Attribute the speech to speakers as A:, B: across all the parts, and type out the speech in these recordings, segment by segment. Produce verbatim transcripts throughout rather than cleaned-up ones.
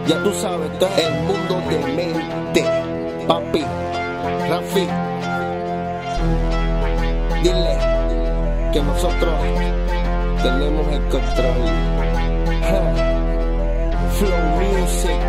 A: Ya tú sabes, esto es el mundo de mente. Papi, Rafi, dile que nosotros tenemos el control. Ja. Flow Music.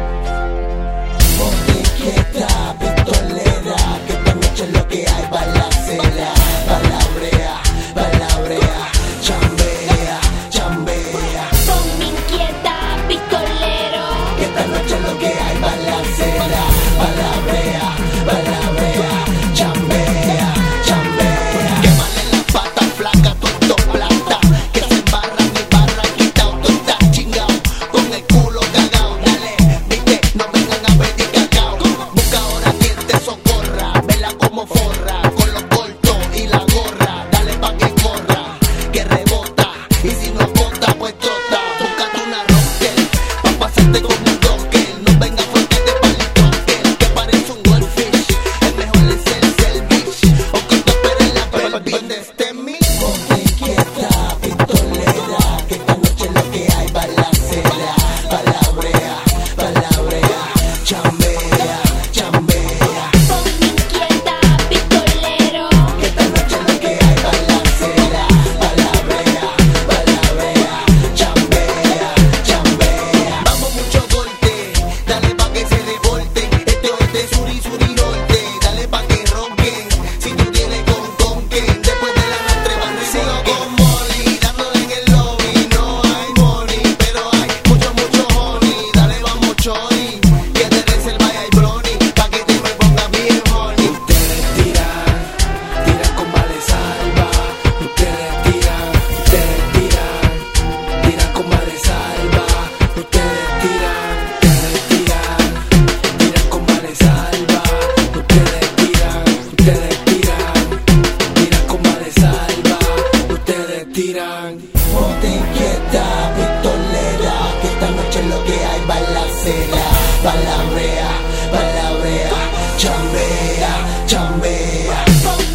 B: Ponte quieta, pistolera, que esta noche es lo que hay, balacera. Palabrea, palabrea, chambea, chambea.
C: Ponme inquieta, pistolero,
B: Que esta noche es lo que hay, balacera. Palabrea, palabrea, chambea, chambea.
A: Quémale las patas flacas, todo plata. Que se embarran y barran, quitao, tú estás chingao. Con el culo cagao, dale, viste, no vengan a pedir cacao. Busca ahora quien te socorra, vela como forra. Con los cortos y la gorra, dale pa' que corra, que rebota. Y si no bota, pues trota. Búscate una rocker, pa' pasarte con un docker. No venga fuerte de palitrocker, que parece un goldfish. Es mejor es el service, o que te espere en la baby. ¿Dónde esté mi?
B: Ponte quieta, pistolera, que esta noche es lo que hay, balacera. Palabrea, palabrea, chambea, chambea.
C: ponme inquieta, pistolero,
B: Que esta noche es lo que hay, balacera. Palabrea, palabrea, chambea, chambea.
A: Vamos mucho golpe, dale pa' que se revolten. Este oeste, sur y sur y norte, dale pa' que ronquen. Si tú tienes con con que, después de la noche van a sigo con Molly, dándole en el lobby. No hay money, pero hay mucho, mucho honey. Dale, vamos chori, que de reserva hay brony, pa' que te me pongas bien honey.
B: Ustedes tiran, tiran con vale salva. Ustedes tiran, ustedes tiran, tiran con vale salva. Ustedes tiran, ustedes tiran, tiran con vale salva. Ustedes tiran, ustedes tiran, tiran con vale salva. Ustedes tiran. Ponte inquieta, pistolera, que esta noche es lo que hay, balacera. Palabrea, palabrea, chambea, chambea.
C: ponme